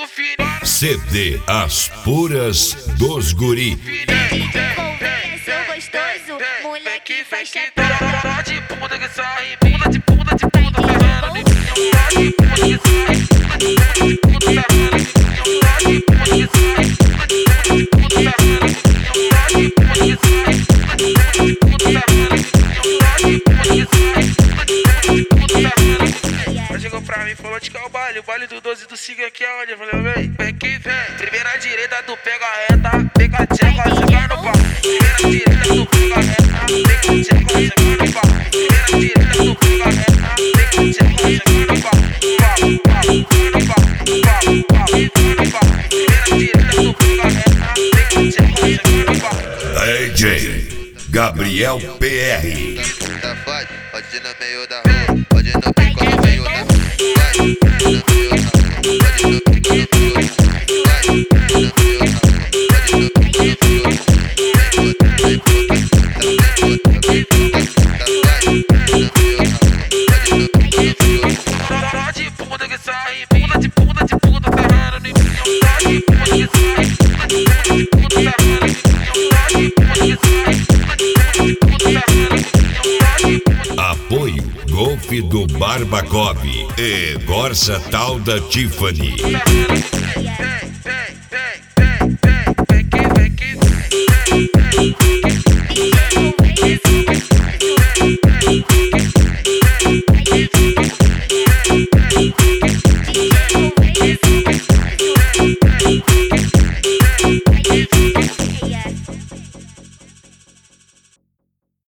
CD As Puras dos Guri. Envolver seu gostoso, moleque faz chapéu. Bunda de bunda que sai, bunda de bunda de bunda sarrando em mim. Bunda de bunda que sai, bunda de bunda de bunda sarrando em mim. Bunda de bunda que sai, bunda de bunda de bunda sarrando em mim. Bunda de bunda que sai, bunda de bunda de bunda sarrando em mim. Bunda de bunda que sai, bunda de bunda de bunda sarrando em mim. Ela chegou pra mim e falou de que é o baile do 12 do Siga aqui é onde? Eu falei, vem que vem. Primeira direita tu pega a reta, pega a tcheca, joga no pau. Primeira direita tu pega a reta, pega a tcheca, joga no pau. Primeira direita tu pega a reta, pega a tcheca, joga no pau. Primeira direita tu pega a reta, pega a tcheca, joga no pau. DJ Gabriel PR. Tá forte, pode ir no meio da rua, pode ir no pico no meio da rua. Vai, pode ir no meio da rua, pode ir no pico no meio da rua. Vai, pode ir no meio da rua, pode ir no pico no meio da rua. Vem puta, vem puta, vai, pode ir no meio da rua, pode ir no pico no meio da rua. Bunda de bunda que sai, bunda de bunda de bunda sarrando em mim. Bunda de bunda que sai, bunda de bunda de bunda sarrando em mim. Bunda de bunda que sai, bunda de bunda de bunda sarrando em mim. Apoio Golf do Barbacov e Corsa Tal da Tiffany. Sarrando em mim.